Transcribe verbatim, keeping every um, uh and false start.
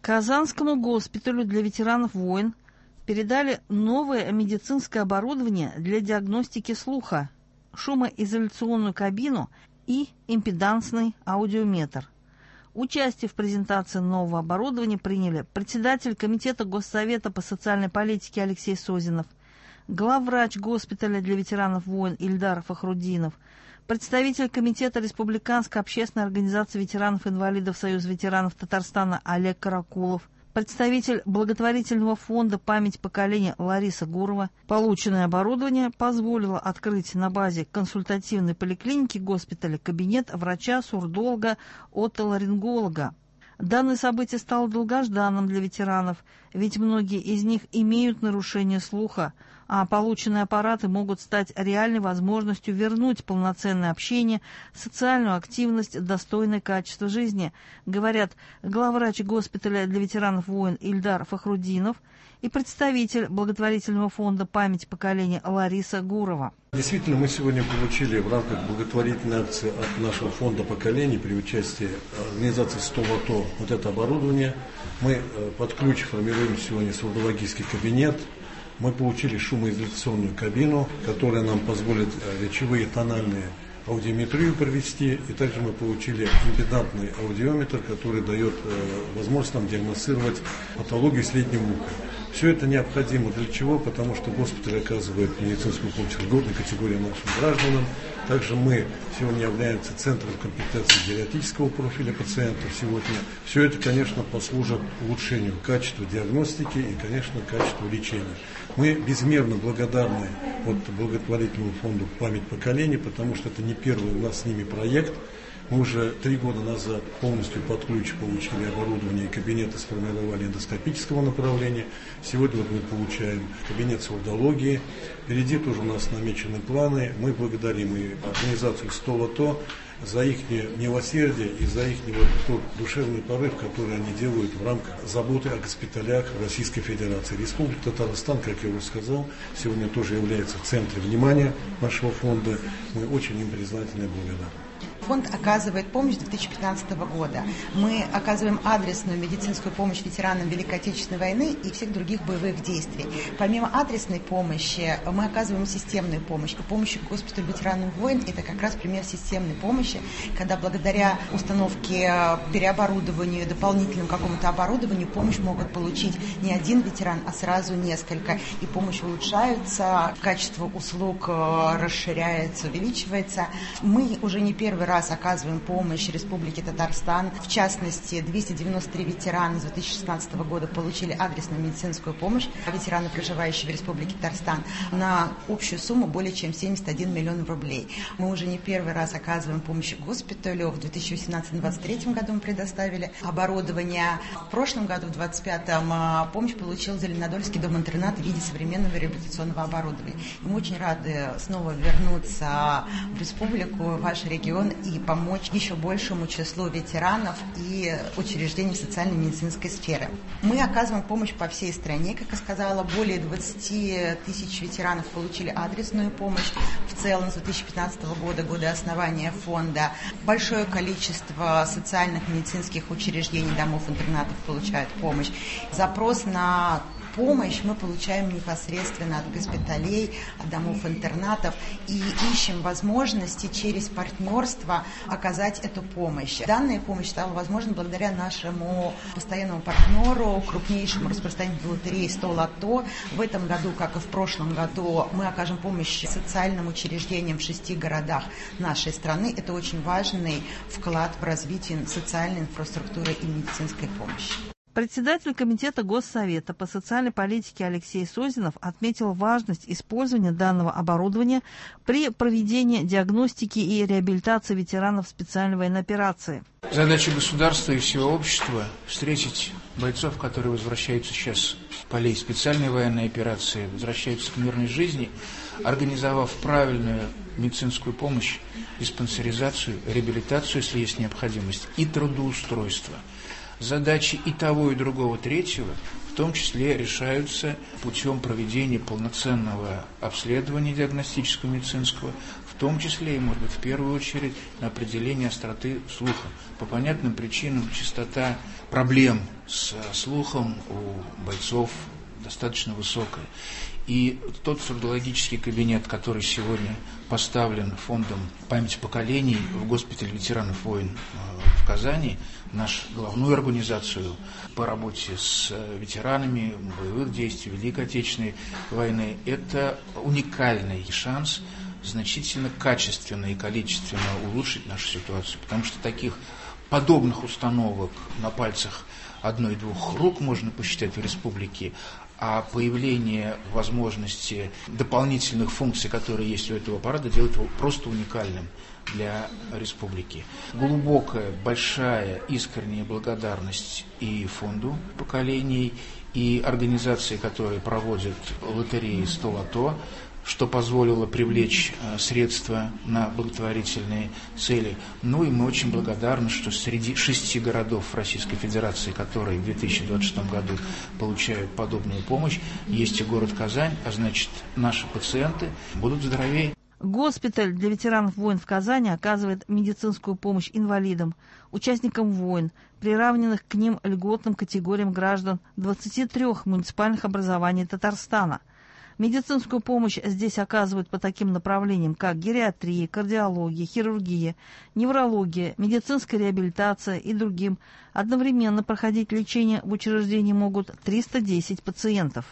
Казанскому госпиталю для ветеранов войн передали новое медицинское оборудование для диагностики слуха, шумоизоляционную кабину и импедансный аудиометр. Участие в презентации нового оборудования приняли председатель Комитета Госсовета по социальной политике Алексей Созинов, главврач госпиталя для ветеранов войн Ильдар Фахруддинов, представитель Комитета Республиканской общественной организации ветеранов-инвалидов Союза ветеранов Татарстана Олег Каракулов, представитель благотворительного фонда «Память поколения» Лариса Гурова. Полученное оборудование позволило открыть на базе консультативной поликлиники госпиталя кабинет врача-сурдолога-отоларинголога. Данное событие стало долгожданным для ветеранов, ведь многие из них имеют нарушение слуха, а полученные аппараты могут стать реальной возможностью вернуть полноценное общение, социальную активность, достойное качество жизни, говорят главврач госпиталя для ветеранов войн Ильдар Фахруддинов и представитель благотворительного фонда «Память поколения» Лариса Гурова. Действительно, мы сегодня получили в рамках благотворительной акции от нашего фонда поколений при участии организации сто лото вот это оборудование. Мы под ключ формируем сегодня сурдологический кабинет. Мы получили шумоизоляционную кабину, которая нам позволит речевые тональные аудиометрию провести. И также мы получили импедантный аудиометр, который дает возможность нам диагностировать патологию среднего уха. Все это необходимо для чего? Потому что госпиталь оказывает медицинскую помощь льготной категории нашим гражданам. Также мы сегодня являемся центром компетенции гериатрического профиля пациентов сегодня. Все это, конечно, послужит улучшению качества диагностики и, конечно, качества лечения. Мы безмерно благодарны вот благотворительному фонду «Память поколений», потому что это не первый у нас с ними проект. Мы уже три года назад полностью под ключ получили оборудование и кабинеты сформировали эндоскопического направления. Сегодня вот мы получаем кабинет сурдологии. Впереди тоже у нас намечены планы. Мы благодарим и организацию сто лото за их милосердие и за их вот тот душевный порыв, который они делают в рамках заботы о госпиталях Российской Федерации. Республика Татарстан, как я уже сказал, сегодня тоже является в центре внимания нашего фонда. Мы очень им признательны и благодарны. Фонд оказывает помощь с две тысячи пятнадцатого года. Мы оказываем адресную медицинскую помощь ветеранам Великой Отечественной войны и всех других боевых действий. Помимо адресной помощи, мы оказываем системную помощь. И помощь госпиталю ветеранам войн – это как раз пример системной помощи, когда благодаря установке, переоборудованию, дополнительному какому-то оборудованию помощь могут получить не один ветеран, а сразу несколько. И помощь улучшается, качество услуг расширяется, увеличивается. Мы уже не первый раз раз оказываем помощь Республике Татарстан. В частности, двести девяносто три ветерана с две тысячи шестнадцатого года получили адресную медицинскую помощь, ветераны, проживающие в Республике Татарстан, на общую сумму более чем семьдесят один миллион рублей. Мы уже не первый раз оказываем помощь госпиталю. В две тысячи восемнадцатом — две тысячи двадцать третьем году мы предоставили оборудование. В прошлом году, в две тысячи двадцать пятом, помощь получил Зеленодольский дом-интернат в виде современного реабилитационного оборудования. И мы очень рады снова вернуться в республику, в ваш регион, и помочь еще большему числу ветеранов и учреждений социальной и медицинской сферы. Мы оказываем помощь по всей стране, как я сказала, более двадцати тысяч ветеранов получили адресную помощь. В целом с две тысячи пятнадцатого года, года основания фонда, большое количество социальных медицинских учреждений, домов-интернатов получают помощь. Запрос на помощь мы получаем непосредственно от госпиталей, от домов-интернатов и ищем возможности через партнерство оказать эту помощь. Данная помощь стала возможной благодаря нашему постоянному партнеру, крупнейшему распространителю лотереи сто лото. В этом году, как и в прошлом году, мы окажем помощь социальным учреждениям в шести городах нашей страны. Это очень важный вклад в развитие социальной инфраструктуры и медицинской помощи. Председатель Комитета Госсовета по социальной политике Алексей Созинов отметил важность использования данного оборудования при проведении диагностики и реабилитации ветеранов специальной военной операции. Задача государства и всего общества – встретить бойцов, которые возвращаются сейчас с полей специальной военной операции, возвращаются к мирной жизни, организовав правильную медицинскую помощь, диспансеризацию, реабилитацию, если есть необходимость, и трудоустройство. Задачи и того, и другого, третьего, в том числе решаются путем проведения полноценного обследования диагностического медицинского, в том числе и, может быть, в первую очередь, на определение остроты слуха. По понятным причинам частота проблем с слухом у бойцов достаточно высокая. И тот сурдологический кабинет, который сегодня поставлен фондом памяти поколений в госпитале ветеранов войн в Казани, нашу главную организацию по работе с ветеранами боевых действий Великой Отечественной войны, это уникальный шанс значительно качественно и количественно улучшить нашу ситуацию, потому что таких подобных установок на пальцах одной-двух рук можно посчитать в республике, а появление возможности дополнительных функций, которые есть у этого аппарата, делает его просто уникальным для республики. Глубокая, большая, искренняя благодарность и фонду поколений, и организации, которые проводят лотереи сто лото, что позволило привлечь средства на благотворительные цели. Ну и мы очень благодарны, что среди шести городов Российской Федерации, которые в две тысячи двадцать шестом году получают подобную помощь, есть и город Казань, а значит, наши пациенты будут здоровее. Госпиталь для ветеранов войн в Казани оказывает медицинскую помощь инвалидам, участникам войн, приравненных к ним льготным категориям граждан двадцати трёх муниципальных образований Татарстана. Медицинскую помощь здесь оказывают по таким направлениям, как гериатрия, кардиология, хирургия, неврология, медицинская реабилитация и другим. Одновременно проходить лечение в учреждении могут триста десять пациентов.